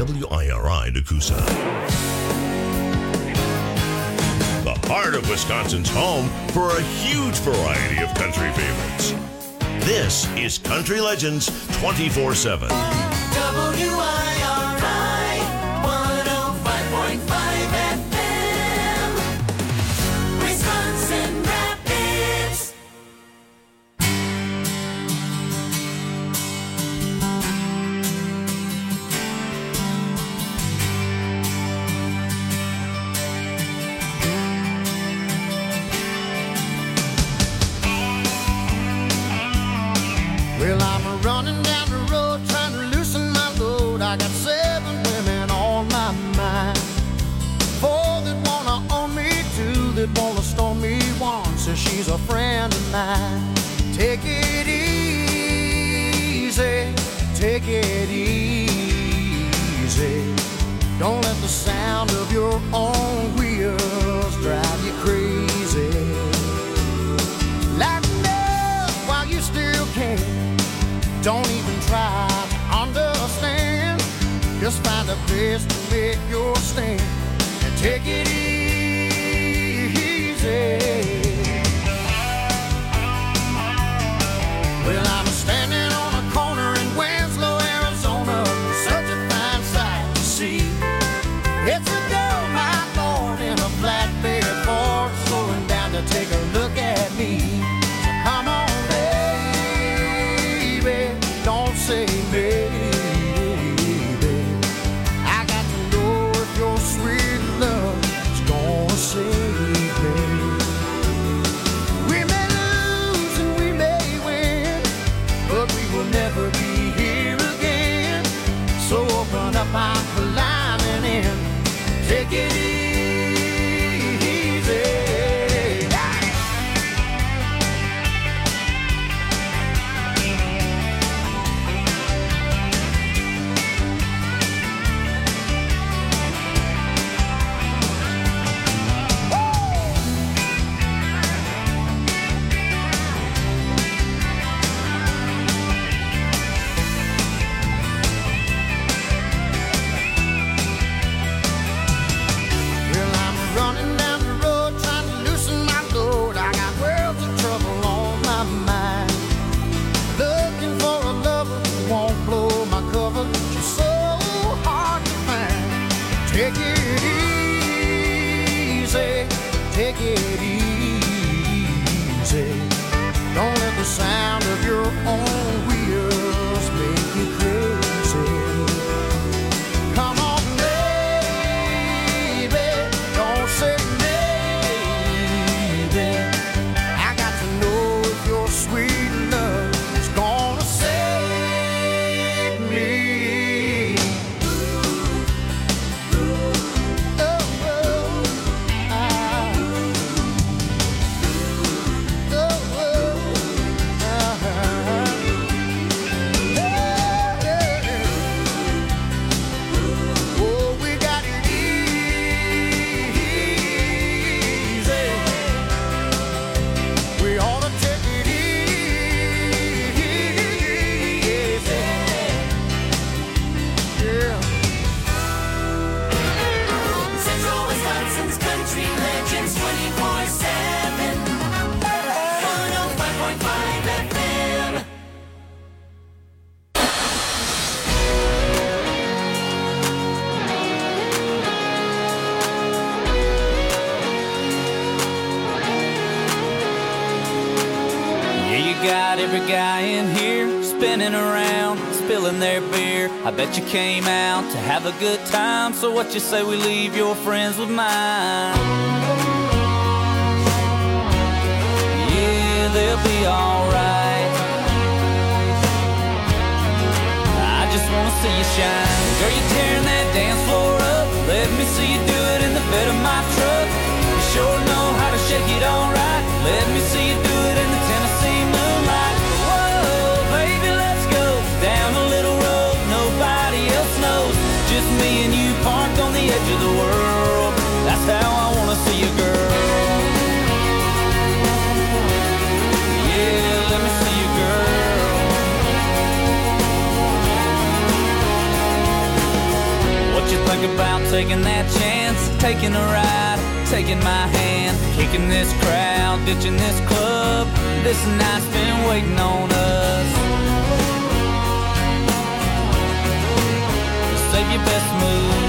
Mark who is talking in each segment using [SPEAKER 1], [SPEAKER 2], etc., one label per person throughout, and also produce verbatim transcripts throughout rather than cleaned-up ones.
[SPEAKER 1] W I R I Nakusa. The heart of Wisconsin's home for a huge variety of country favorites. This is Country Legends twenty-four seven.
[SPEAKER 2] W I R I one oh five point five F M, Wisconsin Rapids.
[SPEAKER 3] Well, I'm running down the road trying to loosen my load. I got seven women on my mind. Four that wanna own me, two that wanna stone me. One says she's a friend of mine. Take it easy, take it easy. Don't let the sound of your own wheels drive you crazy. Lighten up while you still can. Don't even try to understand. Just find a place to make your stand and take it easy. Well, I'm standing on a corner in Winslow, Arizona. Such a fine sight to see. It's a girl, my Lord, in a flatbed Ford, slowing down to take a look at me. So come on, don't say maybe. I got to know if your sweet love is gonna save me. We may lose and we may win, but we will never be here again. So open up, I'm climbing in. Take it easy. Take it easy, take it easy. Don't let the sound of your own wheels make you crazy. Come on, baby, don't say maybe. I got to know if your sweet love is gonna save me.
[SPEAKER 4] Got every guy in here spinning around, spilling their beer. I bet you came out to have a good time. So what you say we leave your friends with mine? Yeah, they'll be alright. I just wanna see you shine. Girl, you tearing that dance floor up. Let me see you do it in the bed of my truck. You sure know how to shake it alright. Let me see you do it in the Tennessee moonlight. Whoa, baby, let's go down a little road nobody else knows. Just me and you parked on the edge of the world. That's how I wanna see you, girl. Yeah, let me see you, girl. taking that chance, taking a ride, taking my hand, kicking this crowd, ditching this club. This night's been waiting on us. Save your best move.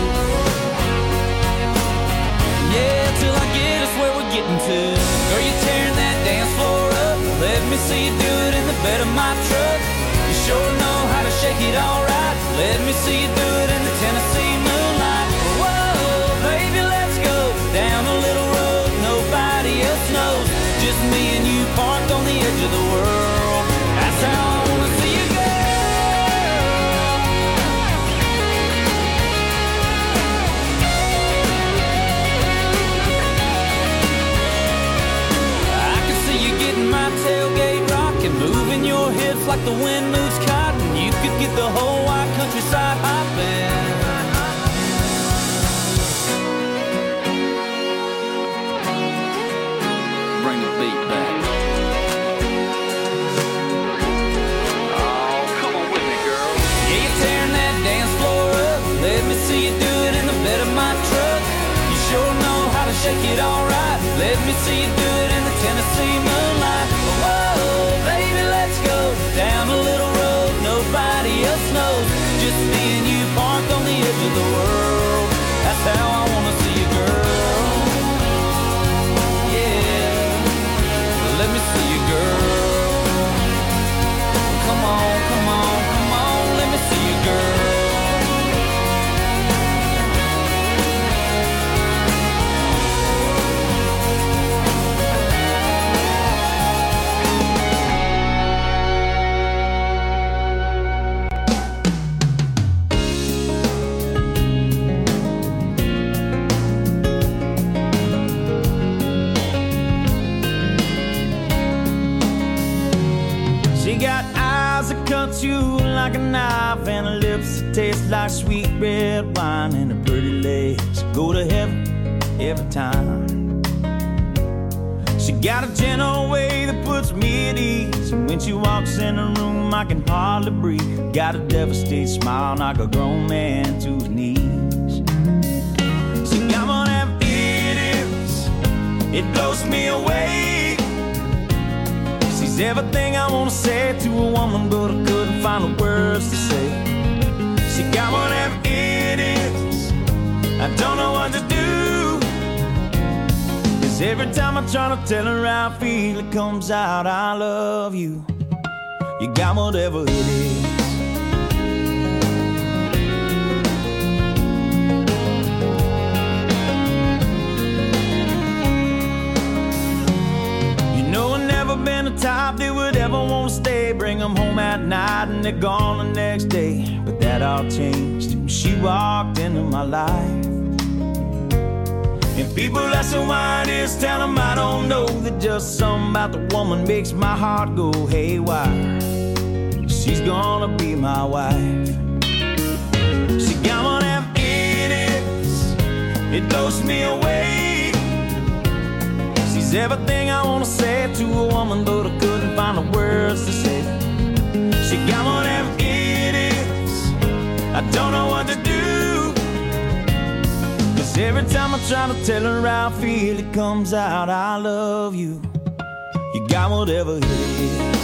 [SPEAKER 4] Yeah, till I get us where we're getting to. Girl, you're tearing that dance floor up. Let me see you do it in the bed of my truck. You sure know how to shake it all right. Let me see you do it in the Tennessee moonlight. Whoa, baby, let's go down a little road nobody else knows. Just me and you parked on the edge of the world. That's how I wanna see you go. I can see you getting my tailgate rocking, moving your hips like the wind moves cotton. You could get the whole wide countryside hopping. Bring the beat back. Oh, come on with me, girl. Yeah, you're tearing that dance floor up. Let me see you do it in the bed of my truck. You sure know how to shake it all right. Let me see you do it in the Tennessee moonlight. Whoa, baby, let's go down a little road nobody else knows. Just me and you parked on the edge of the world. That's how I wanna see you, girl. Yeah, let me see you, girl. Come on, come on, come on, let me see you, girl. Cut you like a knife and her lips that taste like sweet red wine, and her pretty legs go to heaven every time. She got a gentle way that puts me at ease, and when she walks in the room I can hardly breathe. Got a devastated smile, knock a grown man to his knees. She got one of them idiots, it blows me away. She's everything I wanna say to a woman, but I couldn't find the words to say. She got one of them idiots, I don't know what to do. Cause every time I try to tell her how I feel, it comes out, I love you. You got whatever it is. Been the type that would ever want to stay, bring them home at night and they're gone the next day. But that all changed when she walked into my life. And people asking why this, tell them I don't know, that just something about the woman makes my heart go haywire. She's gonna be my wife. She got one of them idiots, it blows me away. She's everything I wanna say to a woman, but I couldn't find the words to say. She got one of them idiots, I don't know what to do. Cause every time I try to tell her how I feel, it comes out, I love you. You got whatever it is.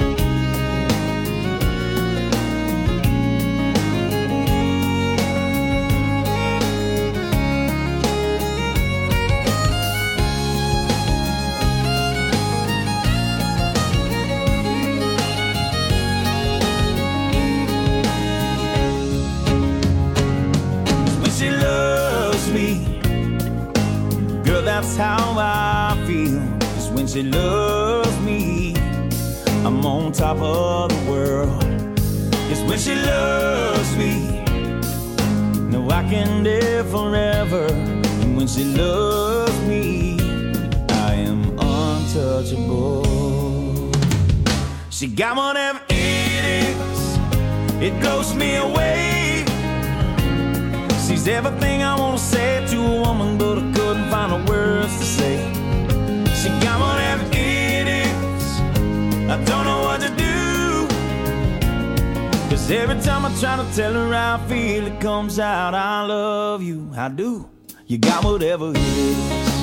[SPEAKER 4] That's how I feel. Cause when she loves me, I'm on top of the world. Cause when she loves me, no, I can live forever. And when she loves me, I am untouchable. She got one of them idiots, it blows me away. She's everything I wanna say to a woman, but I couldn't find the words to say. She got one of them idiots, I don't know what to do. Cause Every time I try to tell her how I feel, it comes out, I love you, I do. You got whatever it is.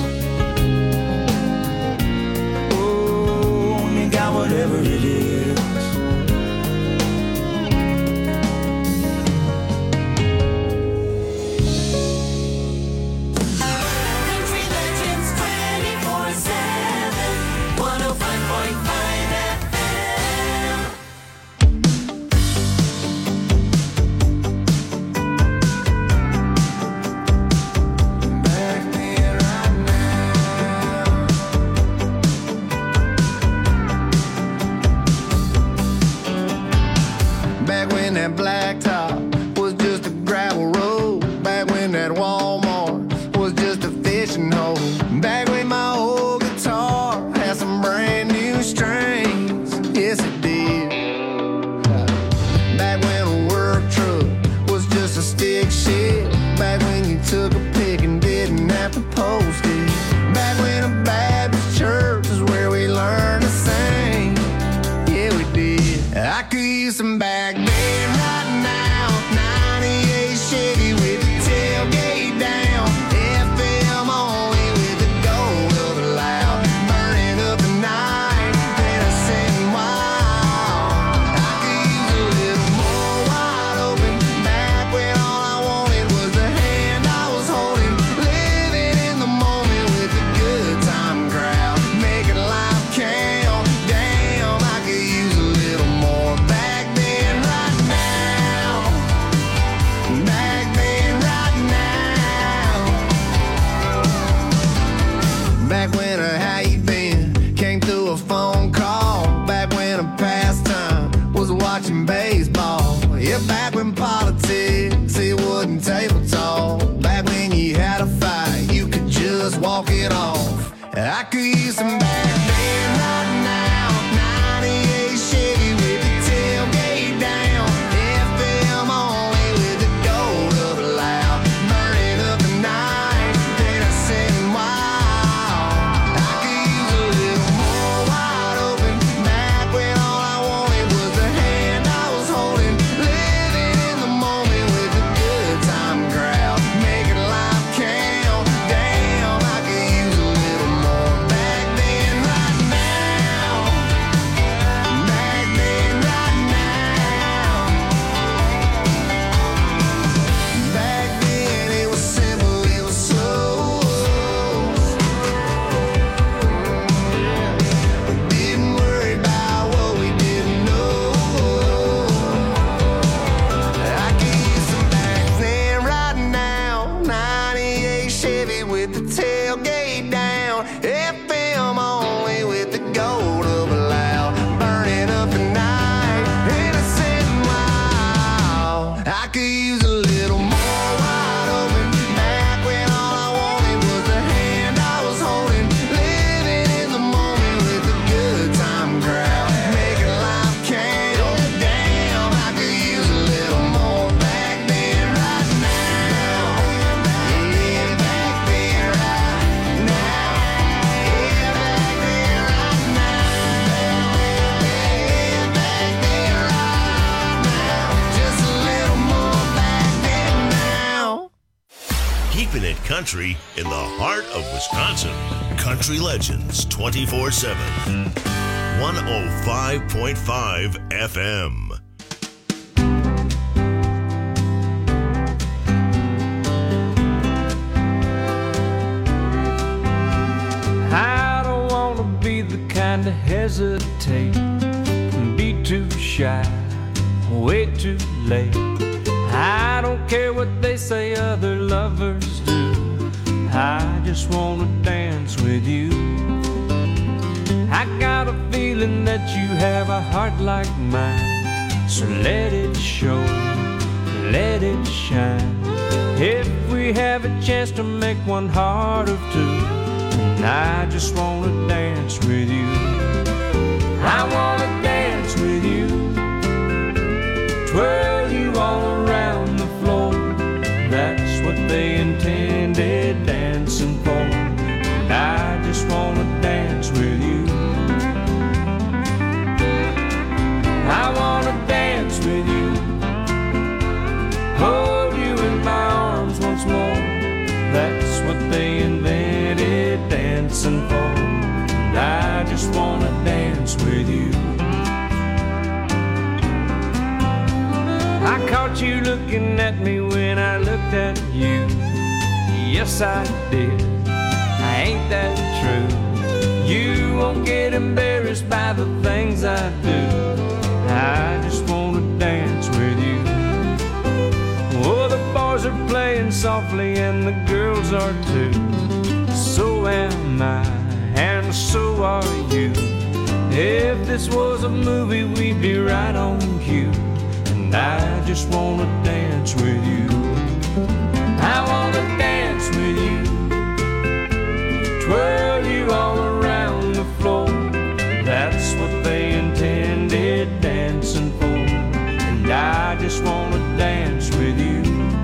[SPEAKER 4] Oh, you got whatever it is.
[SPEAKER 2] Country Legends twenty-four seven, one oh five point five F M.
[SPEAKER 3] Back when that blacktop was just a gravel road. Back when that Walmart was just a fishing hole. Back when my old guitar had some brand new strings. Yes, it did. Back when a work truck was just a stick shift. Back when you took a pic and didn't have to post it. Back when a Baptist church was where we learned to sing. Yeah, we did. I could use some back then right now. ninety-eight Chevy with the tailgate down. F M only with the gold of the loud. Burning up the night, then I sitting wild. I could use a little more wide open. Back when all I wanted was the hand I was holding. Living in the moment with the good time crowd. Making life count. Damn, I could use a little more back then, right now. Back then, right now. Back when a how you been came through a phone call. Back when a pastime was watching baseball. Yeah, back when politics, it wasn't table talk. Back when you had a fight, you could just walk it off. I could use some back then, right now. ninety-eight Chevy with the tailgate down. F M only with the gold of the loud. Burning up the night, then I sitting wild. I could use a little more wide open. Back when all I wanted was the hand I was holding. Living in the moment with the good time crowd. Making life count. Damn, I could use a little more back then, right now. Back then, right now. Back then it was simple, it was slow. We didn't worry about what we didn't know. I could use some back then, right now. ninety-eight Chevy with the tailgate down. F M only with the gold of a loud. Burning up the night, and I sitting wild. I could use a little more wide open. Back when all I wanted was the hand I was holding. Living in the moment with the good time crowd. Making life count. Damn, I could use a little more back then, right now. Yeah, back then, right now. Yeah, back then, right now. Yeah, back then, right now. Just a little more back then now.
[SPEAKER 1] Keeping it country in the heart of Wisconsin. Country Legends twenty-four seven. one oh five point five F M.
[SPEAKER 4] I don't wanna be the kind to hesitate and be too shy, way too late. I don't care what they say other lovers do. I just wanna dance with you. I got a feeling that you have a heart like mine, so let it show, let it shine. If we have a chance to make one heart of two, and I just wanna dance with you. I wanna dance with you, twirl you all around the floor. That's what they intended dancing for, and I just wanna dance with you. I wanna dance with you,
[SPEAKER 5] caught you looking at me when I looked at you. Yes, I did. Ain't that true? You won't get embarrassed by the things I do. I just wanna dance with you. Oh, the boys are playing softly and the girls are too. So am I, and so are you. If this was a movie, we'd be right on cue. And I just wanna dance with you. I wanna dance with you, twirl you all around the floor. That's what they intended dancing for. And I just wanna dance with you.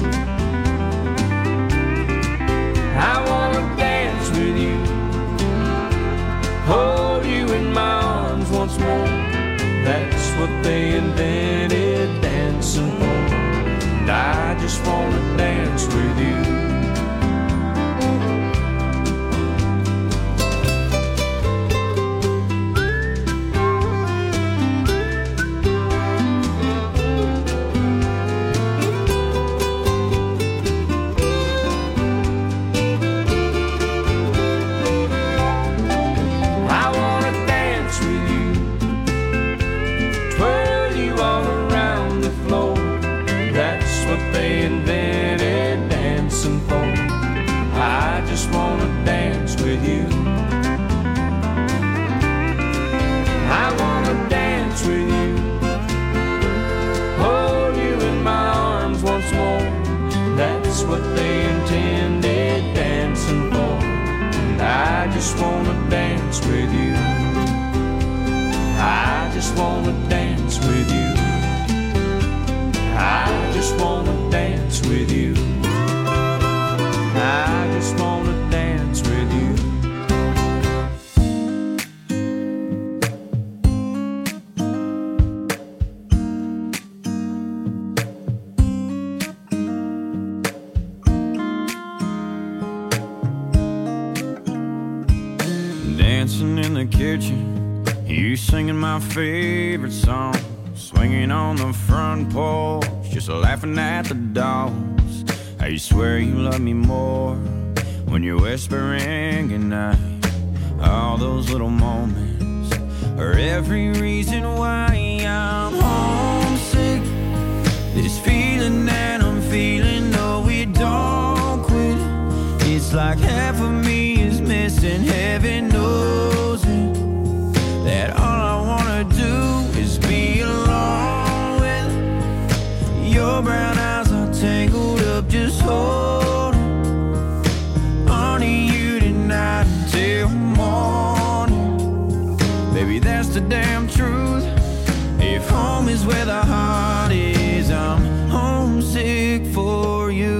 [SPEAKER 5] I wanna dance with you, hold you in my arms once more. That's what they invented dancing for. And I just wanna dance with you. What they intended dancing for. And I just wanna dance with you. I just wanna dance with you. I just wanna dance with you. I just wanna dance with you.
[SPEAKER 6] You singing my favorite song, swinging on the front porch, just laughing at the dogs. I swear you love me more when you're whispering goodnight. All those little moments are every reason why I'm homesick. This feeling that I'm feeling, no, we don't quit. It's like half of me is missing, heaven knows it. That all I wanna do is be alone with your brown eyes are tangled up, just holding on to you tonight until morning. Baby, that's the damn truth. If home is where the heart is, I'm homesick for you.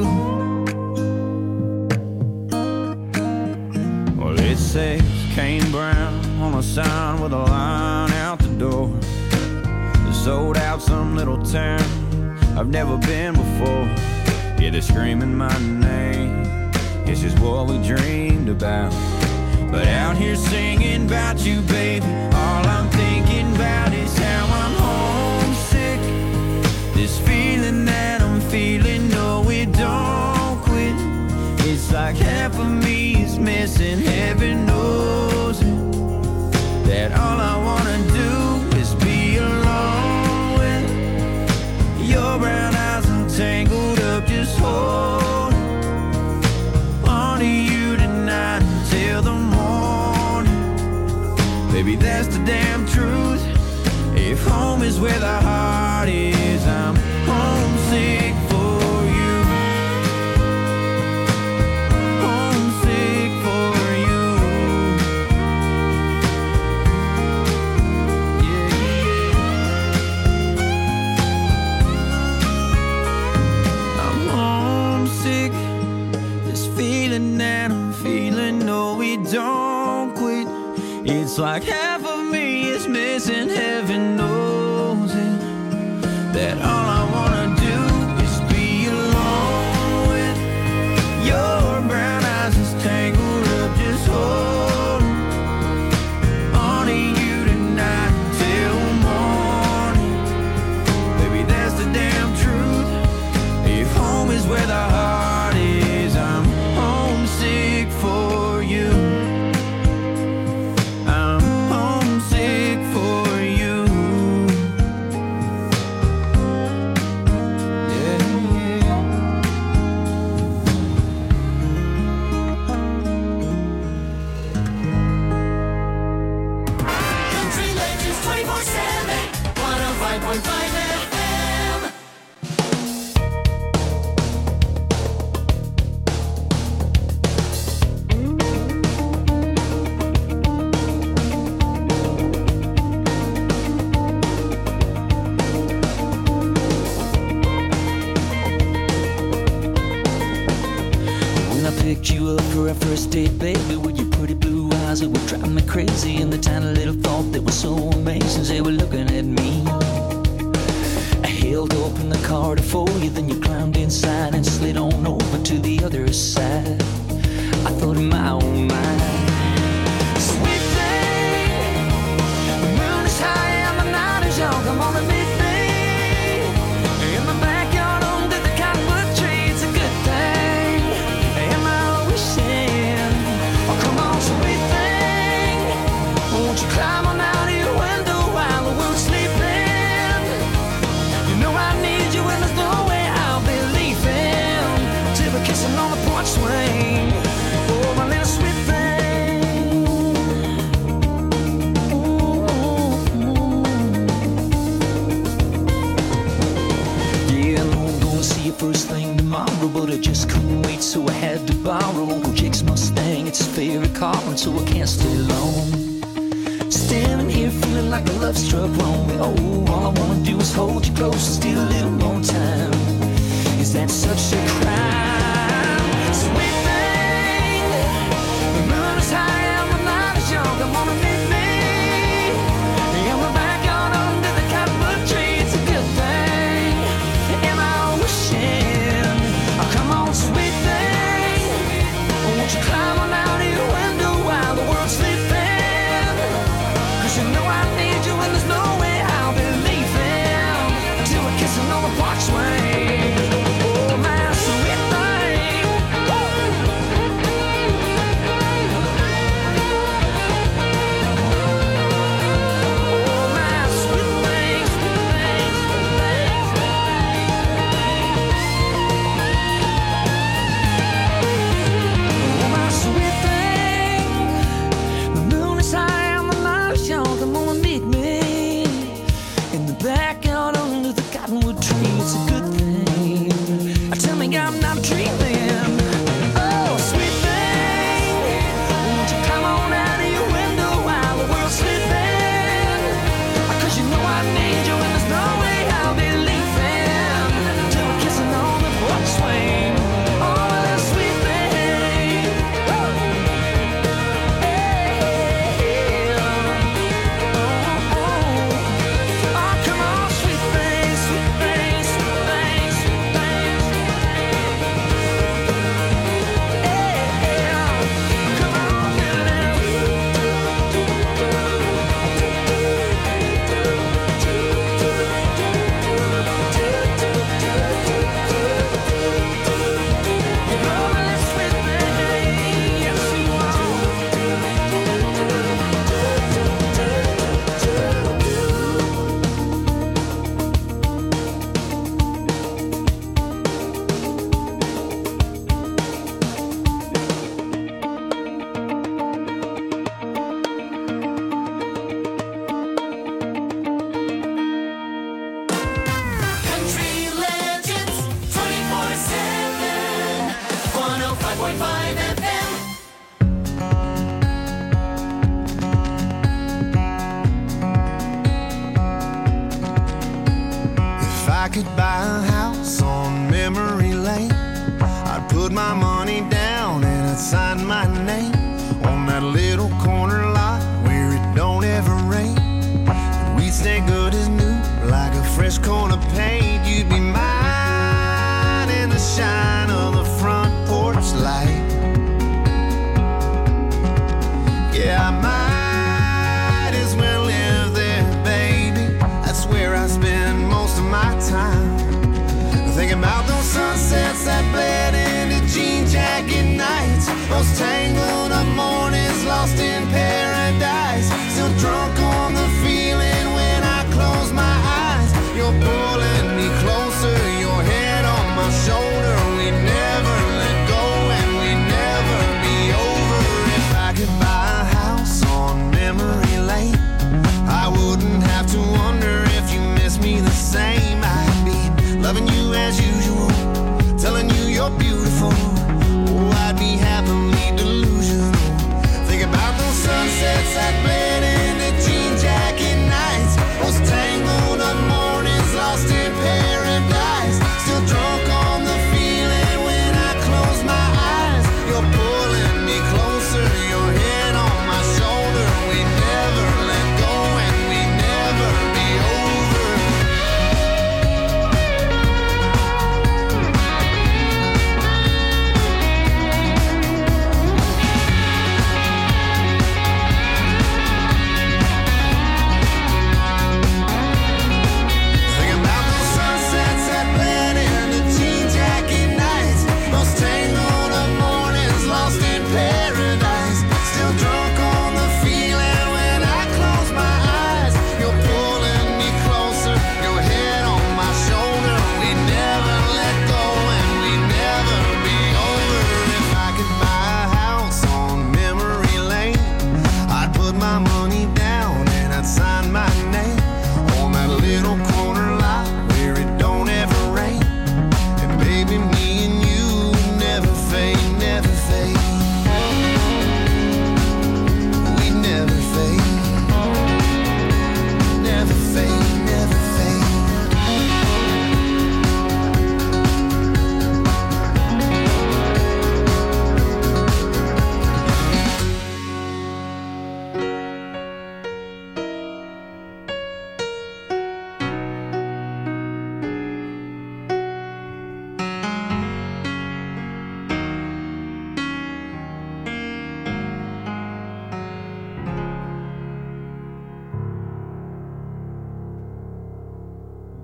[SPEAKER 6] Well, it says Kane Brown on a sign with a line out the door. Sold out some little town I've never been before. Yeah, they're screaming my name. This is what we dreamed about. But out here singing about you, baby, all I'm thinking about is how I'm homesick. This feeling that I'm feeling, no, it don't quit. It's like half of me is missing, heaven knows it. That all I wanna do is be alone with your brown eyes are tangled up, just hold on to you tonight until the morning. Baby, that's the damn truth. If home is where the heart is, I'm homesick for you. Homesick for you. Don't quit. It's like half of me is missing, heaven knows it. That all I wanna do is be alone with your brown eyes is tangled up, just hold on to you tonight till morning. Baby, that's the damn truth.
[SPEAKER 4] picked you up for our first date, baby, with your pretty blue eyes that would drive me crazy, and the tiny little thought that was so amazing, they were looking at me. I held open the car to for you, then you climbed inside and slid on over to the other side. I thought in my own mind, sweet thing, the moon is high and the night is young, come on and meet me in the backyard under the cottonwood tree. It's a good thing, am I wishing? Oh, come on, sweet thing, won't you climb on out of your window while the world's sleeping? You know I need you and there's no way I'll be leaving till we're kissing on the porch swing. Oh, my little sweet thing. Yeah, I know I'm gonna see you first thing tomorrow, but I just couldn't wait, so I had to borrow Uncle Jake's Mustang. It's his favorite car, and so I can't stay long. Standing here feeling like a love struck wrong. Oh, all I wanna do is hold you close and steal a little more time. Is that such a crime? Sweet thing, the moon is high and the night is young. Come on and meet me in the backyard under the cottonwood tree. It's a good thing, am I wishing? Oh, come on, sweet thing, won't you climb on out of your window while the world's sleeping? 'Cause you know I need you and there's no way I'll be leaving till we're kissing on the porch swing. Oh, my sweet thing. Oh, my sweet thing, sweet thing, sweet thing, sweet thing. Oh, my sweet thing. The moon is high and the night is young. Come on and meet me in the backyard under the cottonwood tree. It's a good thing. Tell me I'm not dreaming. Oh, sweet thing, won't you come on out of your window while the world's sleeping? 'Cause you know I need you and there's no way I'll be leaving till we're kissing on the porch swing. Oh, that sweet thing. Woo. Hey, oh, oh. Oh, come on, sweet thing, sweet thing, sweet thing, sweet thing. Come on,
[SPEAKER 2] Country Legends twenty-four seven, one oh five point five F M.
[SPEAKER 3] If I could buy a house on memory lane, I'd put my money down and I'd sign my name on that little corner lot where it don't ever rain. And we'd stay good as new, like a fresh coat of paint. You'd be mine in the shine of the front porch light. Yeah, I might as well live there, baby. That's where I spend most of my time. Thinking about those sunsets that bled into jean jacket nights, those tangled up mornings lost in paradise. Still drunk on the feeling when I close my eyes. You're pulling me closer, your head on my shoulder. We never let go and we never be over. If I could buy a house on memory lane, I wouldn't have to wonder if you miss me the same. I'd be loving you as usual, telling you you're beautiful. Oh, I'd be happily delusional.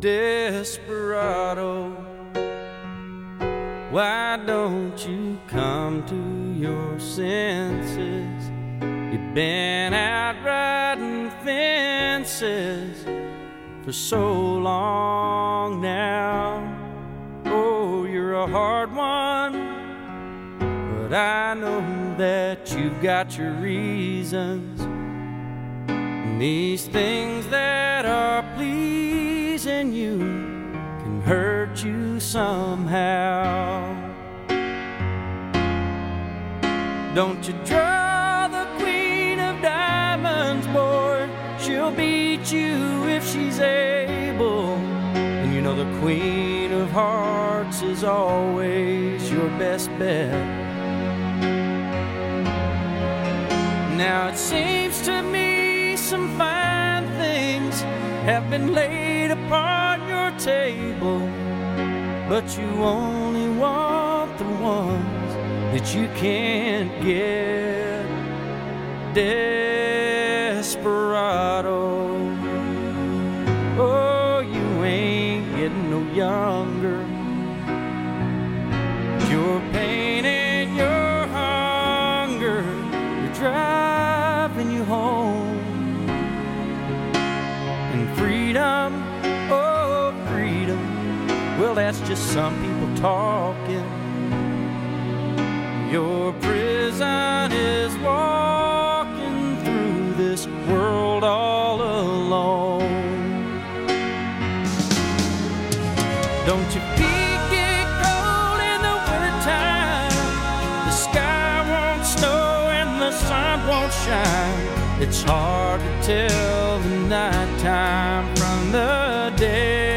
[SPEAKER 5] desperado, why don't you come to your senses? You've been out riding fences for so long now. Oh, you're a hard one, but I know that you've got your reasons. And these things that are pleasing you can hurt you somehow. Don't you draw the queen of diamonds, boy. She'll beat you if she's able. And you know the queen of hearts is always your best bet. Now it seems to me some fine things have been laid upon your table, but you only want the ones that you can't get. Desperado, oh, you ain't getting no younger. Your pain and your hunger, you're driving you home. And freedom, oh, freedom, well, that's just some people talking. Your prison is walking through this world all alone. Don't your feet get cold in the wintertime? The sky won't snow and the sun won't shine. It's hard to tell the nighttime from the day.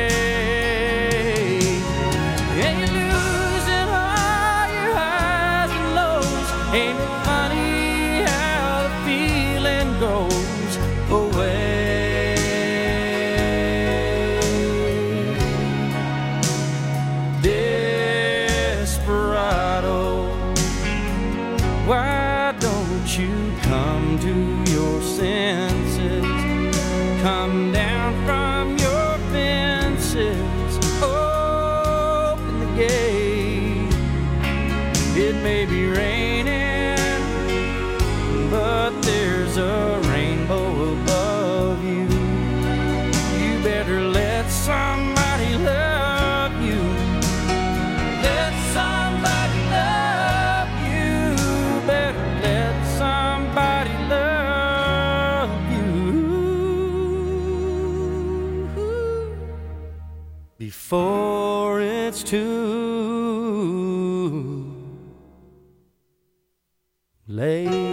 [SPEAKER 5] And you're losing all your highs and lows. Ain't it funny how the feeling goes away? Desperado, why don't you come to your senses? Come down from your fences, open the gate. It may be raining, but there's a rainbow above you. You better let somebody love you. Let somebody love you. Better let somebody love you before it's too late.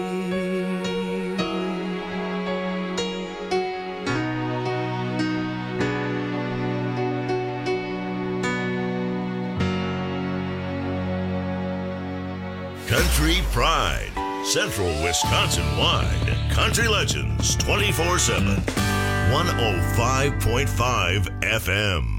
[SPEAKER 1] Country Pride, Central Wisconsin wide. Country Legends twenty-four seven. one oh five point five F M.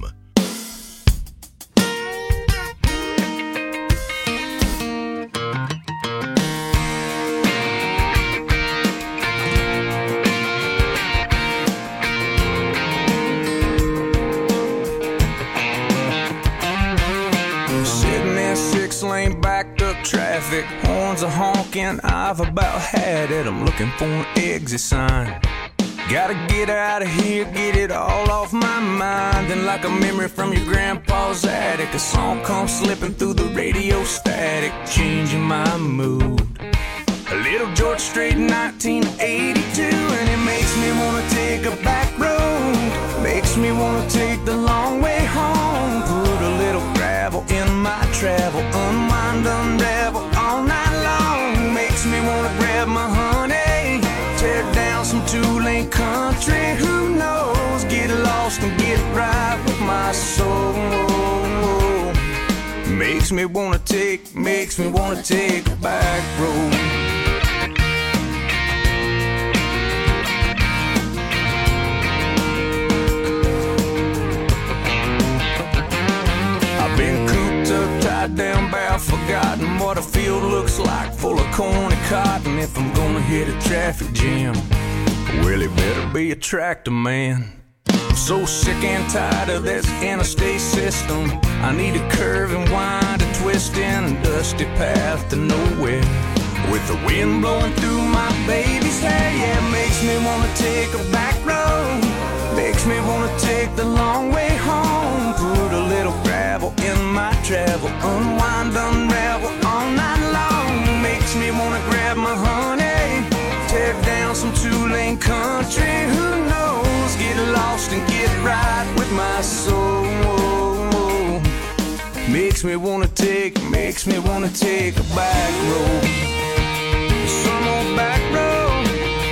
[SPEAKER 6] Sitting in six lane backed up traffic, horns are honking, I've about had it. I'm looking for an exit sign. Gotta get out of here, get it all off my mind. And like a memory from your grandpa's attic, a song comes slipping through the radio static, changing my mood. A little George Strait in nineteen eighty-two, and it makes me wanna take a back road. Makes me wanna take the long way home. Put a little gravel in my travel, unwind, unravel all night long. Makes me wanna grab my honey, tear down some two-lane country. Who knows? Get lost and get right with my soul. Makes me wanna take, makes me wanna take a back road. I've been cooped up, tied down, bow, forgotten what a field looks like, full of corn and cotton. If I'm gonna hit a traffic jam, well, it better be a tractor man. I'm so sick and tired of this interstate system. I need a curve and wind a twist in a dusty path to nowhere. With the wind blowing through my baby's hair, yeah, it makes me wanna take a back road. Makes me wanna take the long way home. Put a little gravel in my travel, unwind, unravel all night long. Makes me wanna grab my honey, tear down some two-lane country. Who knows? Get lost and get right with my soul. Makes me wanna take, makes me wanna take a back road. Some old back road.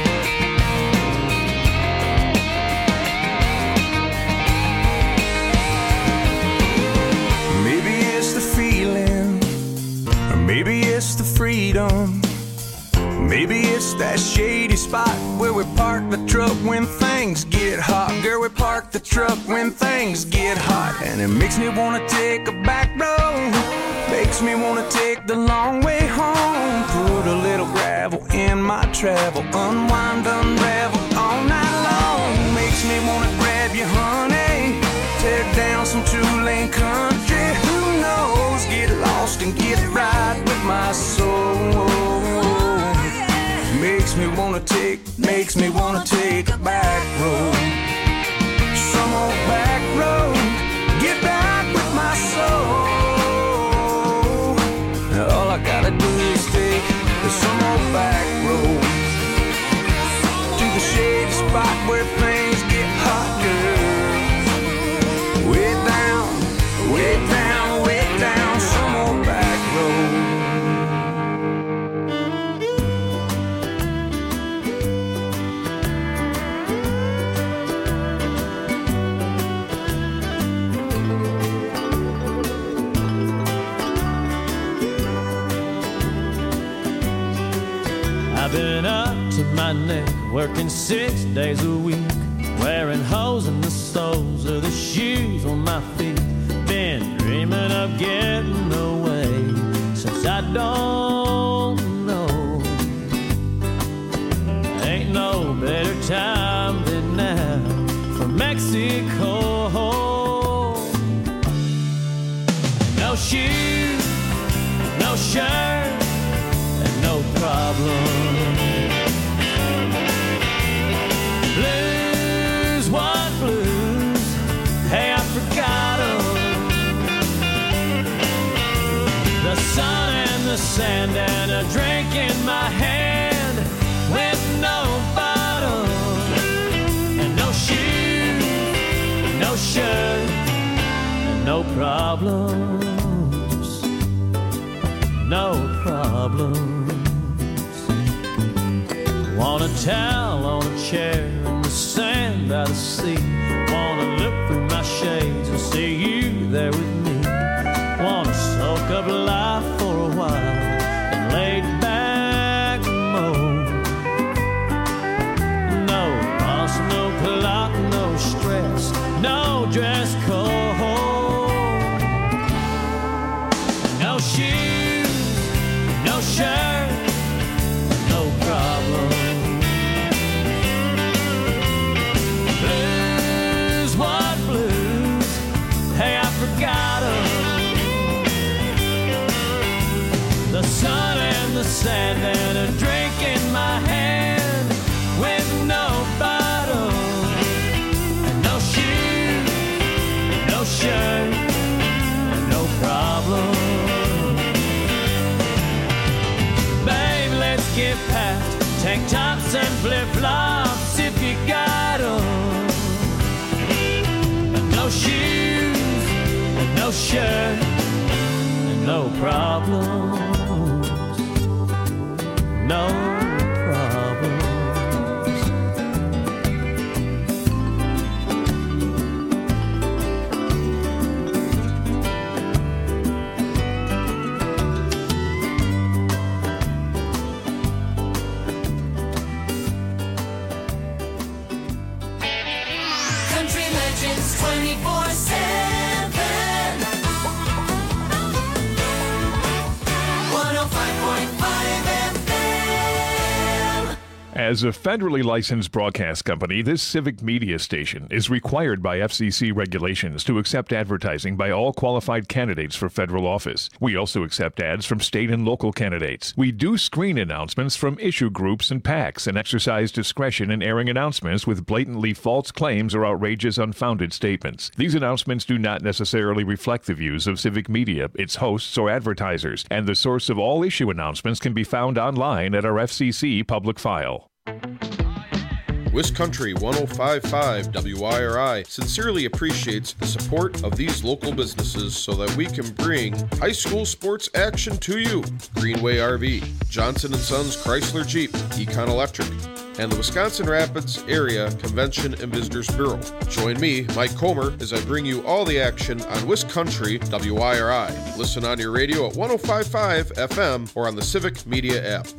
[SPEAKER 6] Maybe it's the feeling, or maybe it's the freedom. Maybe it's that shady spot where we park the truck when things get hot. Girl, we park the truck when things get hot. And it makes me wanna take a back road. Makes me wanna take the long way home. Put a little gravel in my travel, unwind, unravel all night long. Makes me wanna grab you, honey, tear down some two-lane country. Who knows? Get lost and get right with my soul. Makes me wanna take, makes me wanna take a back road. Some old back road, get back with my soul. Now all I gotta do is take some old back road to the shady spot where things get hot, girl. Way down, way down, way down, some old back road.
[SPEAKER 5] I've been up to my neck, working six days a week, wearing holes in the soles of the shoes on my feet. Been dreaming of getting away since I don't know. Ain't no better time than now for Mexico. No shoes, no shirt, and no problem. Blues, what blues? Hey, I forgot 'em. The sun and the sand and a drink in my hand with no bottle and no shoes, no shirt, and no problems, no problems. Want a towel on a chair in the sand by the sea. Wanna look through my shades and see you there with me. Wanna soak up life for a while and lay back mode. No boss, no clock, no stress, no dress code. No shoes, no shirt, no problem. Blues, what blues? Hey, I forgot 'em. The sun and the sand and a drink in my hand with no bottle and no shoes, no shirt, and no problem. Babe, let's get past tank tops and flip-flops if you got 'em. And no shoes, and no shirt, and no problems. No problems.
[SPEAKER 2] Country Legends twenty-four seven. one oh five point five F M.
[SPEAKER 7] As a federally licensed broadcast company, this civic media station is required by F C C regulations to accept advertising by all qualified candidates for federal office. We also accept ads from state and local candidates. We do screen announcements from issue groups and PACs and exercise discretion in airing announcements with blatantly false claims or outrageous, unfounded statements. These announcements do not necessarily reflect the views of civic media, its hosts, or advertisers, and the source of all issue announcements can be found online at our F C C public file.
[SPEAKER 8] Wiscountry one oh five point five W I R I sincerely appreciates the support of these local businesses so that we can bring high school sports action to you. Greenway R V, Johnson and Sons Chrysler Jeep, Econ Electric, and the Wisconsin Rapids Area Convention and Visitors Bureau. Join me, Mike Comer, as I bring you all the action on Wiscountry W I R I. Listen on your radio at one oh five point five F M or on the Civic Media app.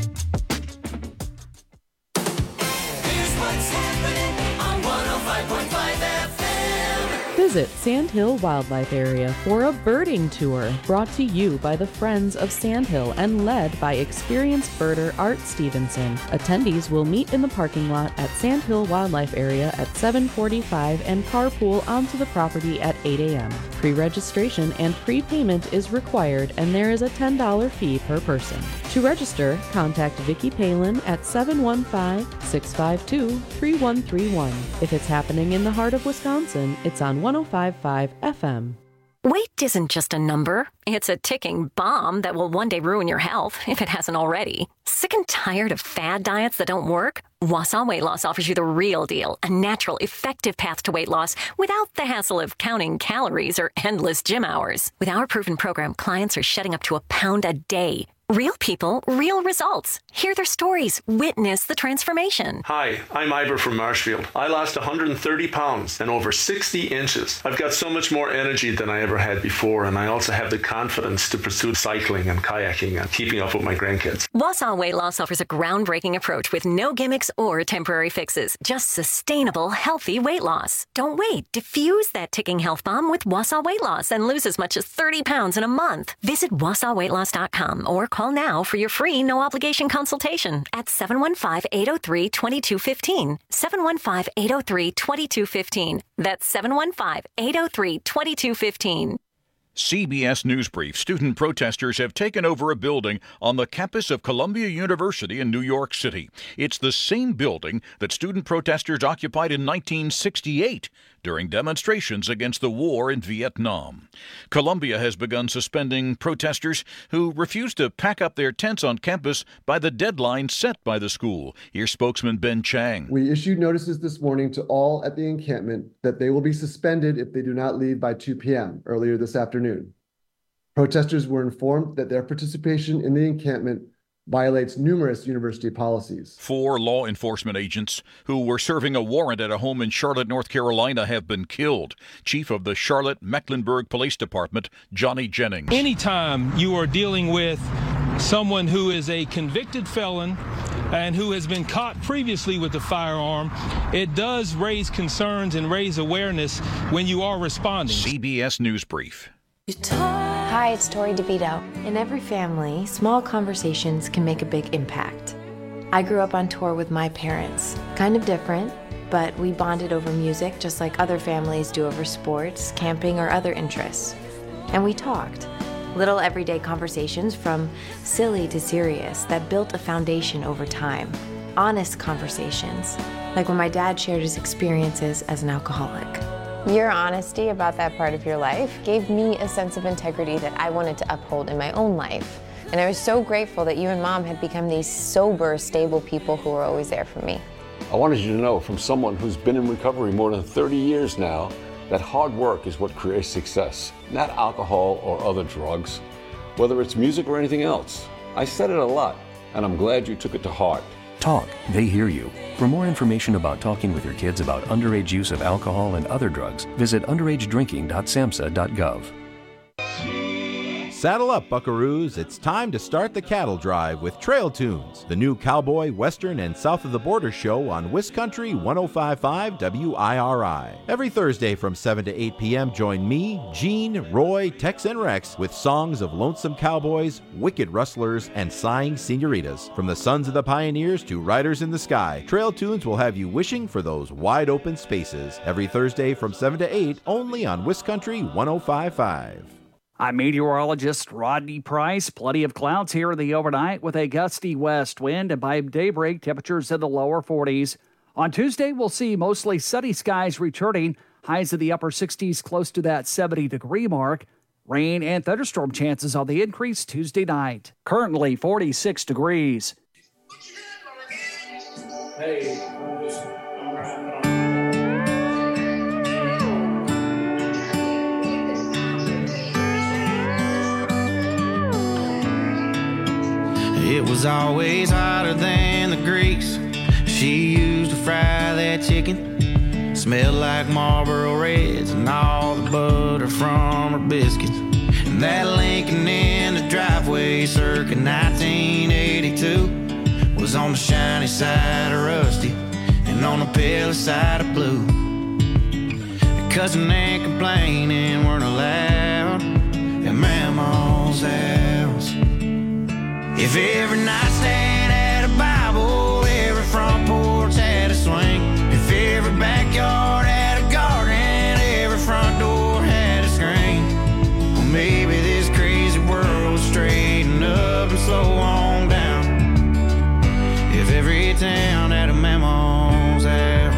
[SPEAKER 9] Visit Sandhill Wildlife Area for a birding tour brought to you by the Friends of Sandhill and led by experienced birder Art Stevenson. Attendees will meet in the parking lot at Sandhill Wildlife Area at seven forty-five and carpool onto the property at eight a.m. Pre-registration and prepayment is required and there is a ten dollars fee per person. To register, contact Vicki Palin at seven one five, six five two, three one three one. If it's happening in the heart of Wisconsin, it's on one oh five point five F M.
[SPEAKER 10] Weight isn't just a number. It's a ticking bomb that will one day ruin your health, if it hasn't already. Sick and tired of fad diets that don't work? Wausau Weight Loss offers you the real deal, a natural, effective path to weight loss without the hassle of counting calories or endless gym hours. With our proven program, clients are shedding up to a pound a day. Real people, real results. Hear their stories. Witness the transformation.
[SPEAKER 11] Hi, I'm Ivor from Marshfield. I lost one hundred thirty pounds and over sixty inches. I've got so much more energy than I ever had before, and I also have the confidence to pursue cycling and kayaking and keeping up with my grandkids.
[SPEAKER 10] Wausau Weight Loss offers a groundbreaking approach with no gimmicks or temporary fixes. Just sustainable, healthy weight loss. Don't wait. Diffuse that ticking health bomb with Wausau Weight Loss and lose as much as thirty pounds in a month. Visit wausau weight loss dot com or call now for your free no-obligation consultation at seven one five, eight oh three, two two one five. seven one five, eight oh three, two two one five. That's seven one five, eight oh three, two two one five.
[SPEAKER 12] C B S News Brief. Student protesters have taken over a building on the campus of Columbia University in New York City. It's the same building that student protesters occupied in nineteen sixty-eight during demonstrations against the war in Vietnam. Columbia has begun suspending protesters who refuse to pack up their tents on campus by the deadline set by the school. Here's spokesman Ben Chang.
[SPEAKER 13] We issued notices this morning to all at the encampment that they will be suspended if they do not leave by two p.m. earlier this afternoon. Protesters were informed that their participation in the encampment violates numerous university policies.
[SPEAKER 12] Four law enforcement agents who were serving a warrant at a home in Charlotte, North Carolina, have been killed. Chief of the Charlotte Mecklenburg Police Department, Johnny Jennings.
[SPEAKER 14] Anytime you are dealing with someone who is a convicted felon and who has been caught previously with a firearm, it does raise concerns and raise awareness when you are responding.
[SPEAKER 12] C B S News Brief.
[SPEAKER 15] Hi, it's Tori DeVito. In every family, small conversations can make a big impact. I grew up on tour with my parents. Kind of different, but we bonded over music just like other families do over sports, camping, or other interests. And we talked. Little everyday conversations from silly to serious that built a foundation over time. Honest conversations, like when my dad shared his experiences as an alcoholic.
[SPEAKER 16] Your honesty about that part of your life gave me a sense of integrity that I wanted to uphold in my own life. And I was so grateful that you and Mom had become these sober, stable people who were always there for me.
[SPEAKER 17] I wanted you to know from someone who's been in recovery more than thirty years now that hard work is what creates success, not alcohol or other drugs, whether it's music or anything else. I said it a lot, and I'm glad you took it to heart.
[SPEAKER 18] Talk, they hear you. For more information about talking with your kids about underage use of alcohol and other drugs, visit underage drinking dot samhsa dot gov.
[SPEAKER 19] Saddle up, buckaroos. It's time to start the cattle drive with Trail Tunes, the new cowboy, western, and south of the border show on WisCountry one oh five point five W I R I. Every Thursday from seven to eight p.m., join me, Gene, Roy, Tex, and Rex with songs of lonesome cowboys, wicked rustlers, and sighing senoritas. From the sons of the pioneers to riders in the sky, Trail Tunes will have you wishing for those wide open spaces. Every Thursday from seven to eight, only on WisCountry one oh five point five.
[SPEAKER 20] I'm meteorologist Rodney Price. Plenty of clouds here in the overnight with a gusty west wind, and by daybreak, temperatures in the lower forties. On Tuesday, we'll see mostly sunny skies returning, highs in the upper sixties close to that seventy degree mark. Rain and thunderstorm chances on the increase Tuesday night. Currently forty-six degrees.
[SPEAKER 5] Hey.
[SPEAKER 21] It was always hotter than the grease she used to fry that chicken. Smelled like Marlboro Reds and all the butter from her biscuits. And that Lincoln in the driveway circa nineteen eighty-two was on the shiny side of rusty and on the pale side of blue. Cousin and complaining weren't allowed at Mama's house. If every nightstand had a Bible, every front porch had a swing. If every backyard had a garden, every front door had a screen. Well, maybe this crazy world would straighten up and slow on down. If every town had a Mama's house.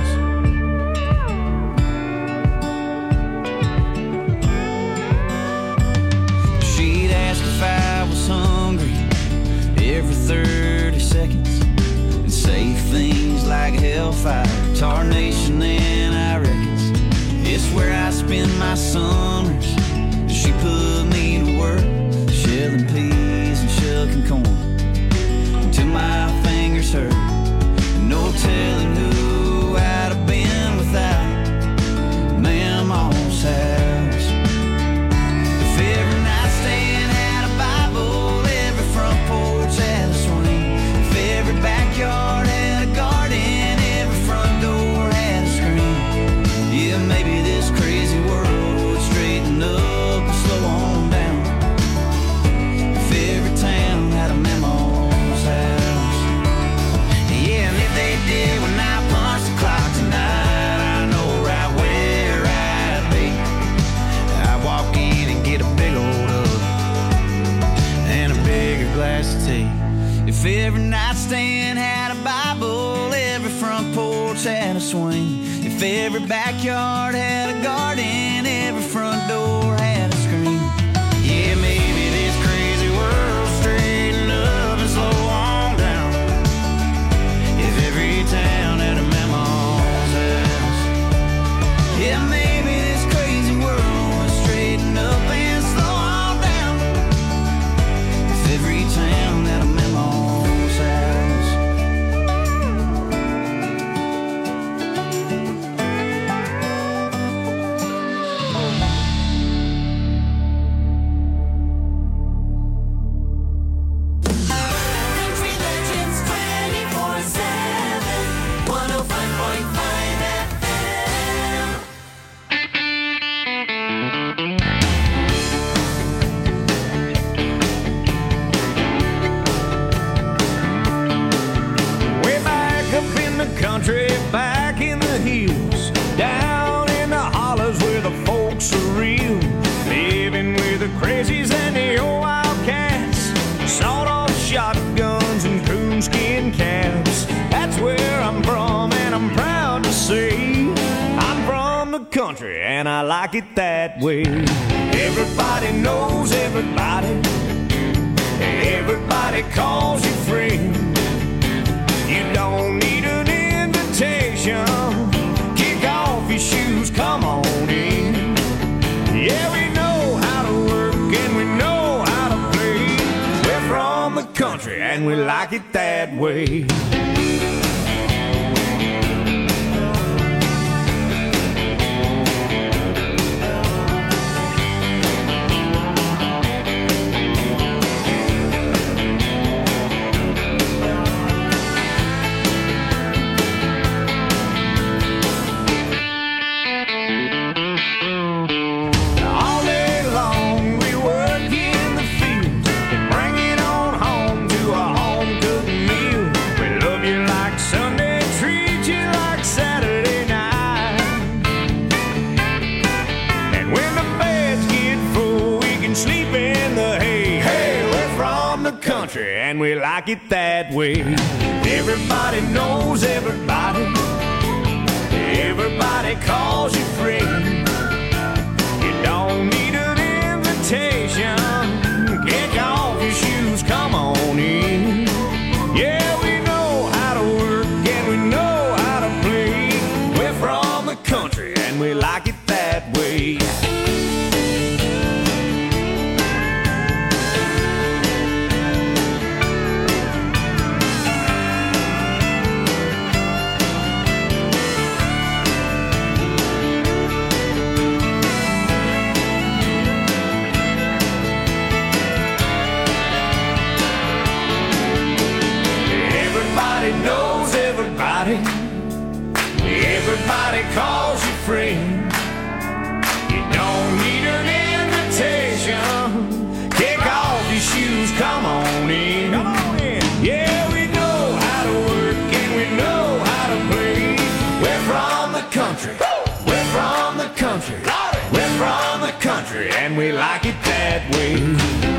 [SPEAKER 21] She'd ask if I was hungry every thirty seconds and say things like hellfire, tarnation, and I reckons it's where I spend my summers. She put me to work, shelling peas and shucking corn until my fingers hurt. And no telling who I'd have been without Mama's house. If every nightstand had a Bible, every front porch had a swing. If every backyard had a garden, every front door had a screen. Yeah, maybe this crazy world would straighten up and slow on down. If every town had a Mama's house. Yeah, and if they did when I punch the clock tonight, I know right where I'd be. I'd walk in and get a big old hug and a bigger glass of tea. If every nightstand had a Bible, every front porch had a swing. If every backyard had a garden, every front door had a screen. Yeah, maybe this crazy world straighten up and slow on down. If every town had a Mama's house. Yeah, maybe this crazy world would straighten up and slow on down. If every town had a Mama's house.
[SPEAKER 2] Country Legends twenty-four seven, one oh five point five F M.
[SPEAKER 6] Way back up in the country, back in the hills, down in the hollers where the folks are real, living with the crazies and the old wildcats, sawed-off shotguns and coonskin caps. That's where I'm from, and I'm proud to say I'm from the country, and I like it that way. Everybody knows everybody, everybody calls you friend. You don't need an invitation. Kick off your shoes, come on in. Yeah, we know how to work and we know how to play. We're from the country and we like it that way. country, and we like it that way. Everybody knows everybody. Everybody calls you friend. You don't need an invitation. Kick off your shoes, come on in. Yeah, we know how to work and we know how to play. We're from the country and we like it that way. Knows everybody. Everybody calls you friend. You don't need an invitation. Kick off your shoes, come on in. Come on in. Yeah, we know how to work and we know how to play. We're from the country. We're from the country. We're from the country and we like it that way.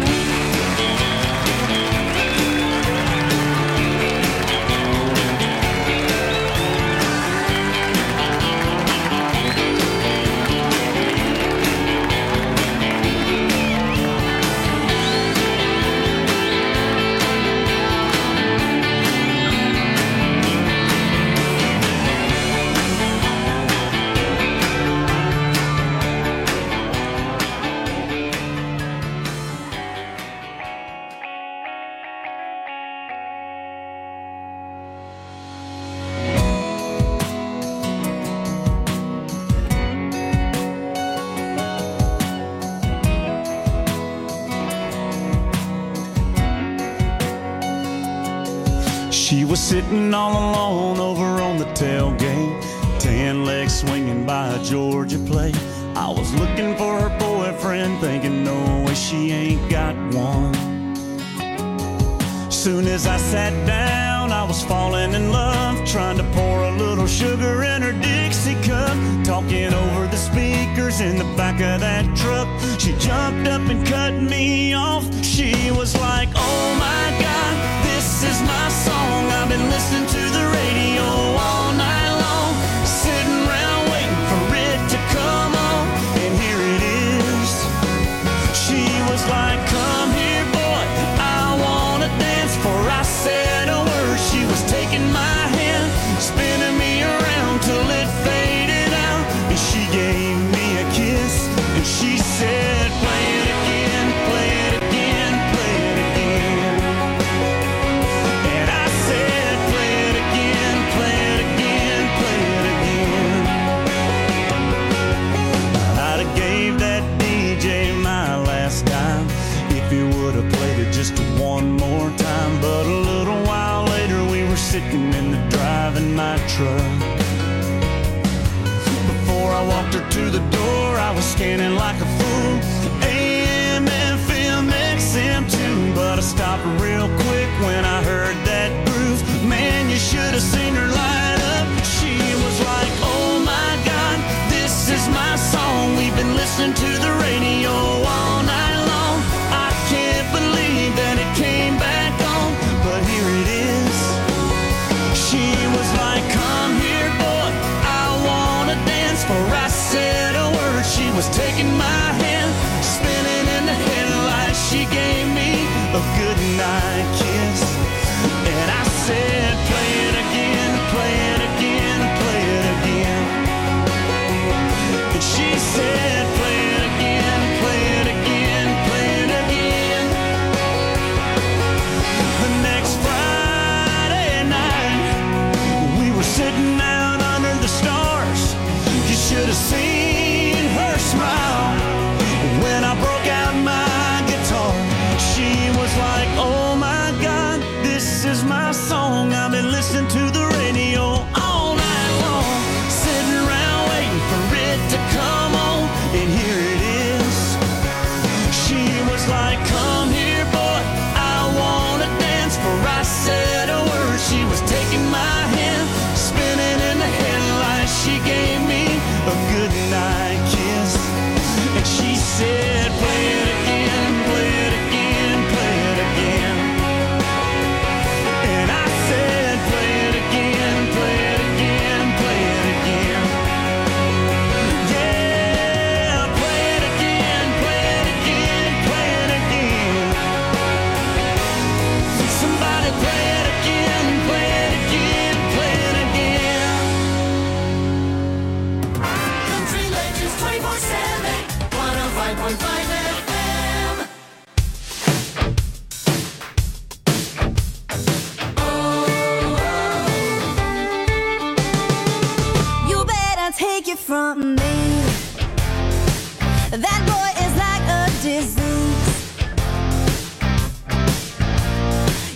[SPEAKER 21] She was sitting all alone over on the tailgate, tan legs swinging by a Georgia plate. I was looking for her boyfriend, thinking no way she ain't got one. Soon as I sat down, I was falling in love, trying to pour a little sugar in her Dixie cup, talking over the speakers in the back of that truck. She jumped up and cut me off. She was like, oh my God, this is my song. I've been listening to the radio all night long, sitting around waiting for it to come on, and here it is. She was like, come here boy, I wanna dance. Before I said a word, she was taking my hand, spinning me around till it faded out, and she gave me a kiss, and she said, play it again, play it again, play it again. And I said, play it again, play it again, play it again. I'd have gave that D J my last dime if he would have played it just one more time. But a little while later we were sitting in the drive in my truck. Before I walked her to the door, I was scanning like a fool, A M, F M, X M too. But I stopped real quick when I heard that groove. Man, you should have seen her light up. She was like, oh my God, this is my song. We've been listening to the radio all night long. I can't believe that it came back on, but here it is. She was like, come here boy, I wanna dance. For I said a word, she was taking my hand, spinning in the headlights. She gave me a good night kiss, and I said, play it again, play it again, play it again. And she said, play it again, play it again, play it again. The next Friday night, we were sitting out under the stars. You should have seen her smile.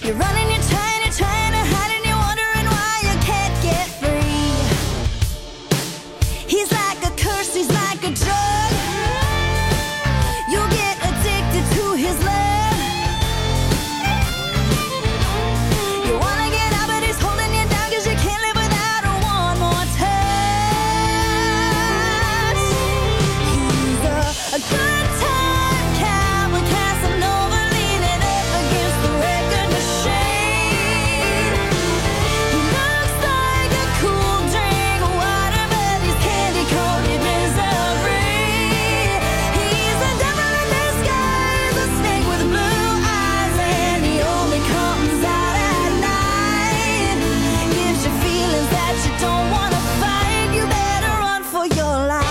[SPEAKER 2] You're running, you're trying, you're trying to hide, and you're wondering why you can't get free. He's like a curse, he's like a drug. You'll get addicted to his love. You wanna get out, but he's holding you down, cause you can't live without a one more touch. He's a, a good time cowboy, Casanova, leaning up against the record machine. He looks like a cool drink of water, but he's candy-coated misery. He's a devil in disguise, a snake with blue eyes, and he only comes out at night. Gives you feelings that you don't want to fight. You better run for your life.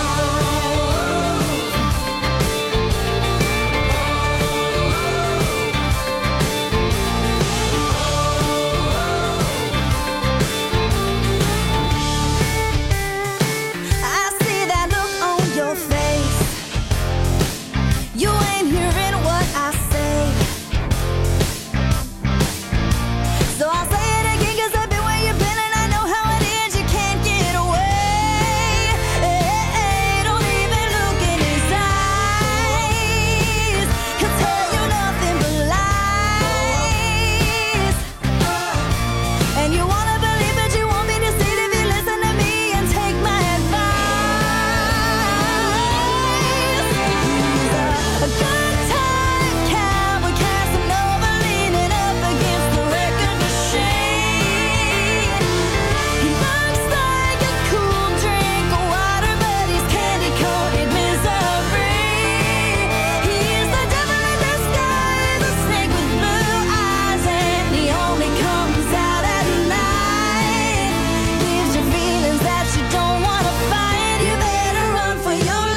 [SPEAKER 2] I see that look on your face. You ain't hearing what I say. So I'll say it again, cause I've been where you've been, and I know how it is. You can't get away. Don't even look in his eyes. He'll tell you nothing but lies. And you wanna believe, but you won't be deceived if you listen to me and take my advice. He's a, a good time cowboy, Casanova, leaning up against the record machine. He looks like a cool drink of water, but he's candy-coated misery. He's the devil in disguise, a snake with blue eyes, and he only comes out at night. Gives you feelings that you don't want to fight. You better run for your life.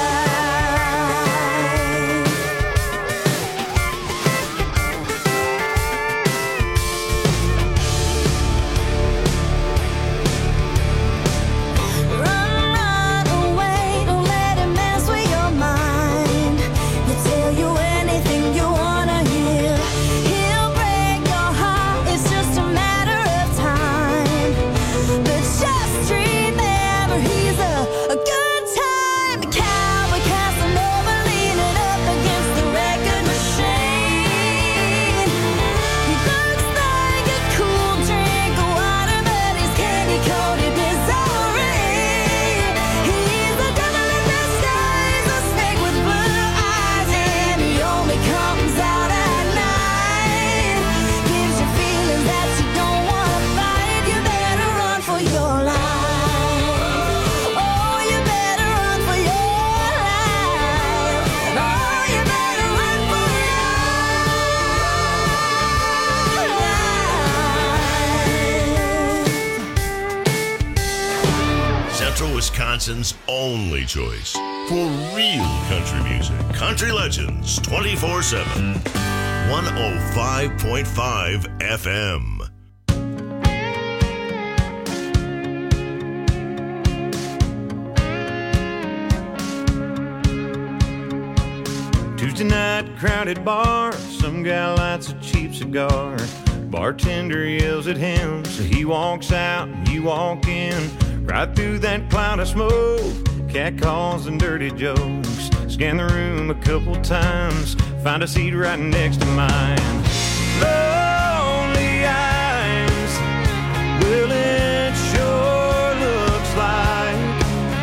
[SPEAKER 2] Run, run away, don't let him mess with your mind. He'll tell you anything you wanna hear. He'll break your heart, it's just a matter of time. But just remember, he's a, a good time cowboy, Casanova, leaning up against the record machine. He looks like a cool drink of water, but he's candy-coated misery. He's the devil in disguise, a snake with blue eyes, and he only comes out at night. Gives you feelings that you don't want to fight. You better run for your life. Oh, you better run for your life. Oh, you better run for
[SPEAKER 1] Central Wisconsin's only choice for real country music. Country Legends twenty-four seven. one oh five point five F M.
[SPEAKER 6] Tuesday night, crowded bar. Some guy lights a cheap cigar. Bartender yells at him, so he walks out and you walk in. Right through that cloud of smoke, cat calls and dirty jokes. Scan the room a couple times, find a seat right next to mine. Lonely eyes, well it sure looks like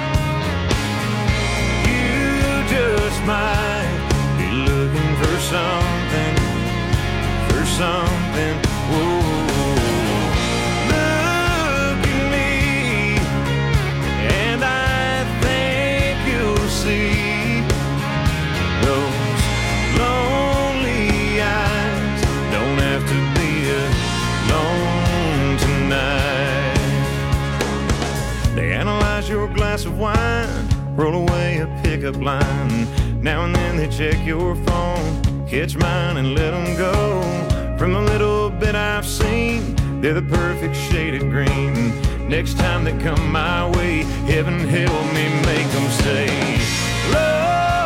[SPEAKER 6] you just might be looking for something, for something. Whoa. Look at me, and I think you'll see those lonely eyes don't have to be alone tonight. They analyze your glass of wine, roll away a pickup line. Now and then they check your phone, catch mine and let them go. From the little bit I've seen, they're the perfect shade of green. Next time they come my way, heaven help me make them say, love.